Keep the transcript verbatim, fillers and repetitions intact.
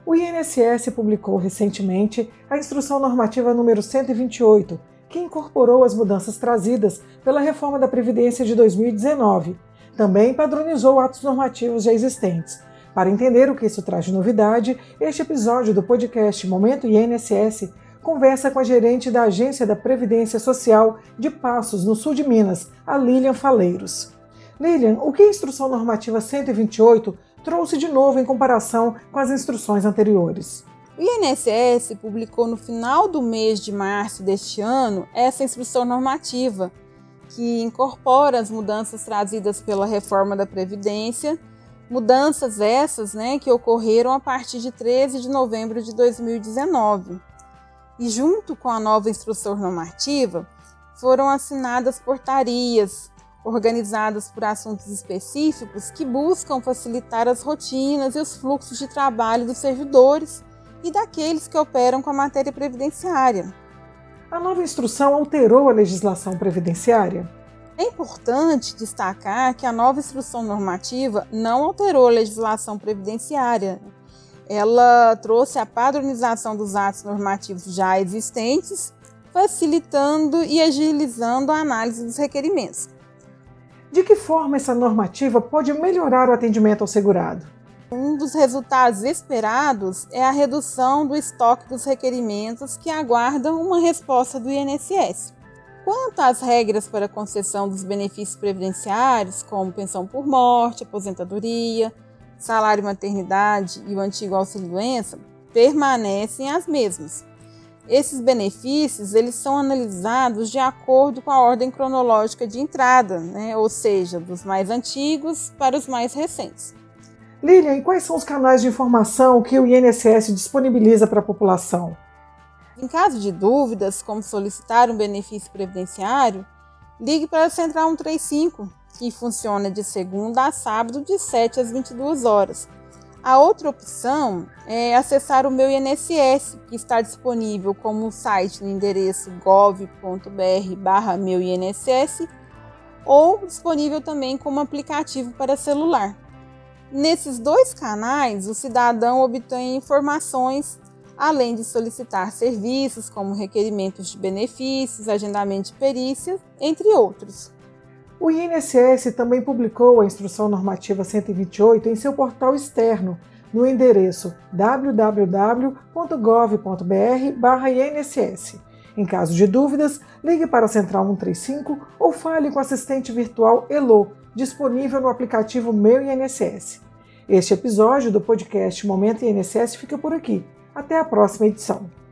O I N S S publicou recentemente a Instrução Normativa número cento e vinte e oito, que incorporou as mudanças trazidas pela reforma da Previdência de dois mil e dezenove. Também padronizou atos normativos já existentes. Para entender o que isso traz de novidade, este episódio do podcast Momento I N S S conversa com a gerente da Agência da Previdência Social de Passos, no sul de Minas, a Lilian Faleiros. Lilian, o que a Instrução Normativa cento e vinte e oito trouxe de novo em comparação com as instruções anteriores? O I N S S publicou no final do mês de março deste ano essa Instrução Normativa, que incorpora as mudanças trazidas pela reforma da Previdência, mudanças essas né, que ocorreram a partir de treze de novembro de dois mil e dezenove. E junto com a nova Instrução Normativa, foram assinadas portarias, organizadas por assuntos específicos que buscam facilitar as rotinas e os fluxos de trabalho dos servidores e daqueles que operam com a matéria previdenciária. A nova instrução alterou a legislação previdenciária? É importante destacar que a nova Instrução Normativa não alterou a legislação previdenciária. Ela trouxe a padronização dos atos normativos já existentes, facilitando e agilizando a análise dos requerimentos. De que forma essa normativa pode melhorar o atendimento ao segurado? Um dos resultados esperados é a redução do estoque dos requerimentos que aguardam uma resposta do I N S S. Quanto às regras para a concessão dos benefícios previdenciários, como pensão por morte, aposentadoria, salário maternidade e o antigo auxílio-doença, permanecem as mesmas. Esses benefícios eles são analisados de acordo com a ordem cronológica de entrada, né? Ou seja, dos mais antigos para os mais recentes. Lilian, e quais são os canais de informação que o I N S S disponibiliza para a população? Em caso de dúvidas, como solicitar um benefício previdenciário, ligue para a Central cento e trinta e cinco, que funciona de segunda a sábado, de sete às vinte e duas horas. A outra opção é acessar o Meu I N S S, que está disponível como site no endereço gov ponto br barra meu I N S S ou disponível também como aplicativo para celular. Nesses dois canais, o cidadão obtém informações, além de solicitar serviços como requerimentos de benefícios, agendamento de perícia, entre outros. O I N S S também publicou a Instrução Normativa cento e vinte e oito em seu portal externo, no endereço w w w ponto gov ponto br barra I N S S. Em caso de dúvidas, ligue para a Central cento e trinta e cinco ou fale com o assistente virtual Elo, disponível no aplicativo Meu I N S S. Este episódio do podcast Momento I N S S fica por aqui. Até a próxima edição.